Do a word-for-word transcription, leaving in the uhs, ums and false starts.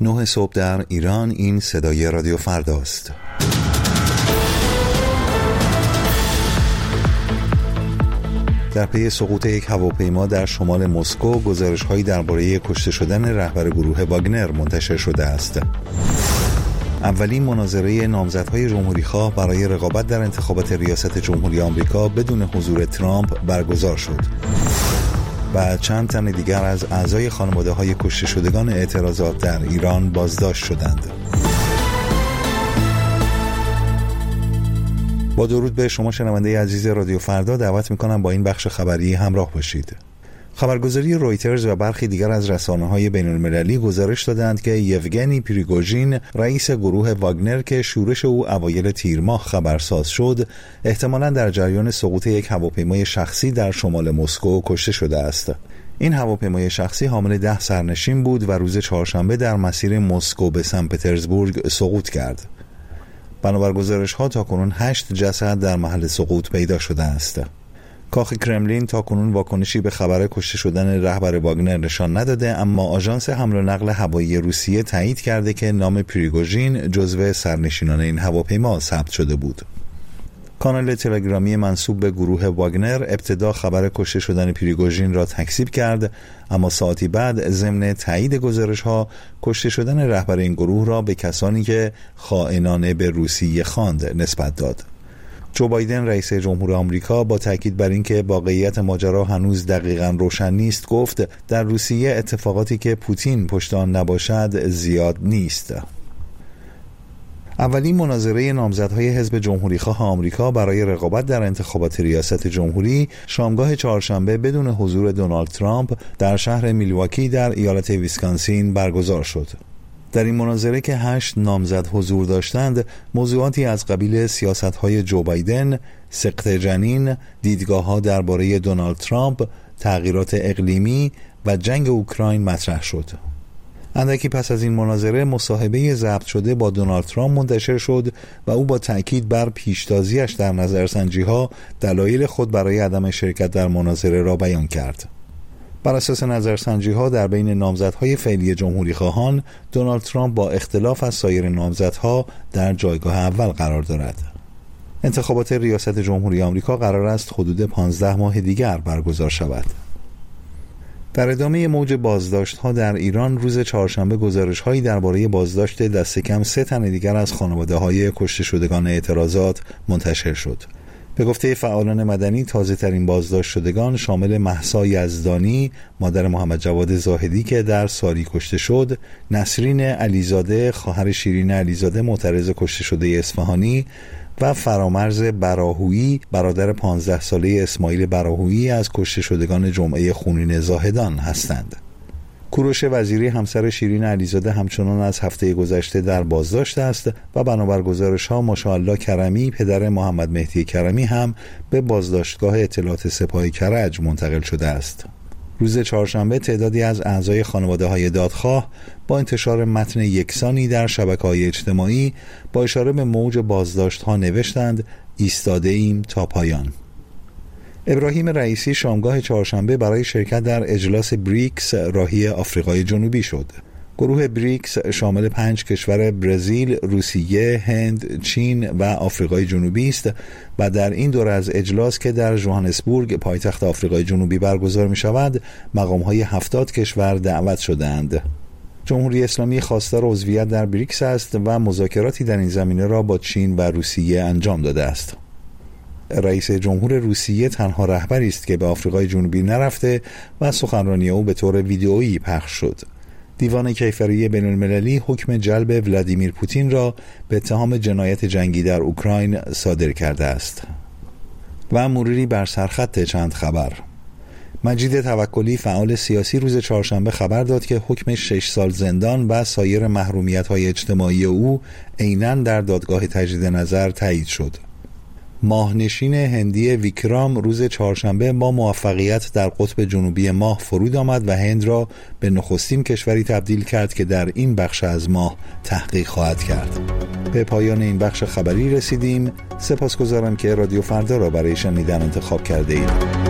نه صبح در ایران. این صدای رادیو فرداست. در پی سقوط یک هواپیما در شمال مسکو گزارش‌هایی درباره کشته شدن رهبر گروه واگنر منتشر شده است. اولین مناظره نامزدهای جمهوری‌خواه برای رقابت در انتخابات ریاست جمهوری آمریکا بدون حضور ترامپ برگزار شد. و چند تن دیگر از اعضای خانواده‌های کشته شدگان اعتراضات در ایران بازداشت شدند. با درود به شما شنونده عزیز رادیو فردا، دعوت می‌کنم با این بخش خبری همراه باشید. خبرگزاری رویترز و برخی دیگر از رسانه‌های بین‌المللی گزارش دادند که یوگنی پریگوژین، رئیس گروه واگنر که شورش او اوایل تیر ماه خبرساز شد، احتمالاً در جریان سقوط یک هواپیمای شخصی در شمال مسکو کشته شده است. این هواپیمای شخصی حامل ده سرنشین بود و روز چهارشنبه در مسیر مسکو به سن پترزبورگ سقوط کرد. بنابر گزارش‌ها تاکنون هشت جسد در محل سقوط پیدا شده است. کاخ کرملین تاکنون واکنشی به خبر کشته شدن رهبر واگنر نشان نداده، اما آژانس حمل و نقل هوایی روسیه تایید کرده که نام پریگوژین جزو سرنشینان این هواپیما ثبت شده بود. کانال تلگرامی منسوب به گروه واگنر ابتدا خبر کشته شدن پریگوژین را تکذیب کرد، اما ساعتی بعد ضمن تایید گزارش‌ها کشته شدن رهبر این گروه را به کسانی که خائنانه به روسیه خواند نسبت داد. جو بایدن رئیس جمهور آمریکا با تاکید بر اینکه واقعیت ماجرا هنوز دقیقاً روشن نیست گفت در روسیه اتفاقاتی که پوتین پشت آن نباشد زیاد نیست. اولین مناظره نامزدهای حزب جمهوریخواه آمریکا برای رقابت در انتخابات ریاست جمهوری شامگاه چهارشنبه بدون حضور دونالد ترامپ در شهر میلواکی در ایالت ویسکانسین برگزار شد. در این مناظره که هشت نامزد حضور داشتند، موضوعاتی از قبیل سیاست‌های جو بایدن، سقط جنین، دیدگاه‌ها درباره دونالد ترامپ، تغییرات اقلیمی و جنگ اوکراین مطرح شد. اندکی پس از این مناظره مصاحبه ضبط شده با دونالد ترامپ منتشر شد و او با تأکید بر پیشتازیش در نظرسنجی‌ها دلایل خود برای عدم شرکت در مناظره را بیان کرد. بر اساس نظرسنجی‌ها در بین نامزدهای فعلی جمهوری‌خواهان، دونالد ترامپ با اختلاف از سایر نامزدها در جایگاه اول قرار دارد. انتخابات ریاست جمهوری آمریکا قرار است حدود پانزده ماه دیگر برگزار شود. در ادامه موج بازداشت‌ها در ایران روز چهارشنبه گزارش‌هایی درباره بازداشت دست کم سه تن دیگر از خانواده‌های کشته شدگان اعتراضات منتشر شد. به گفته فعالان مدنی تازه‌ترین بازداشت شدگان شامل مهسا یزدانی، مادر محمد جواد زاهدی که در ساری کشته شد، نسرین علیزاده، خواهر شیرین علیزاده معترض کشته شده اصفهانی و فرامرز براهویی، برادر پانزده ساله اسماعیل براهویی از کشته شدگان جمعه خونین زاهدان هستند. کوروش وزیری همسر شیرین علیزاده همچنان از هفته گذشته در بازداشت است و بنابر گزارش‌ها ماشاءالله کرمی، پدر محمد مهدی کرمی هم به بازداشتگاه اطلاعات سپاه کرج منتقل شده است. روز چهارشنبه تعدادی از اعضای خانواده‌های دادخواه با انتشار متن یکسانی در شبکه‌های اجتماعی با اشاره به موج بازداشت‌ها نوشتند ایستاده ایم تا پایان. ابراهیم رئیسی شامگاه چهارشنبه برای شرکت در اجلاس بریکس راهی آفریقای جنوبی شد. گروه بریکس شامل پنج کشور برزیل، روسیه، هند، چین و آفریقای جنوبی است و در این دوره از اجلاس که در ژوهانسبورگ پایتخت آفریقای جنوبی برگزار می شود، مقام‌های هفتاد کشور دعوت شدند. جمهوری اسلامی خواستار عضویت در بریکس است و مذاکراتی در این زمینه را با چین و روسیه انجام داده است. رئیس جمهور روسیه تنها رهبری است که به آفریقای جنوبی نرفته و سخنرانی او به طور ویدئویی پخش شد. دیوان کیفری بین المللی حکم جلب ولادیمیر پوتین را به اتهام جنایت جنگی در اوکراین صادر کرده است. و مروری بر سرخط چند خبر. مجید توکلی فعال سیاسی روز چهارشنبه خبر داد که حکم شش سال زندان و سایر محرومیت‌های اجتماعی او عیناً در دادگاه تجدید نظر تایید شد. ماهنشین هندی ویکرام روز چهارشنبه با موفقیت در قطب جنوبی ماه فرود آمد و هند را به نخستین کشوری تبدیل کرد که در این بخش از ماه تحقیق خواهد کرد. به پایان این بخش خبری رسیدیم. سپاسگزارم که رادیو فردا را برای شنیدن انتخاب کرده اید.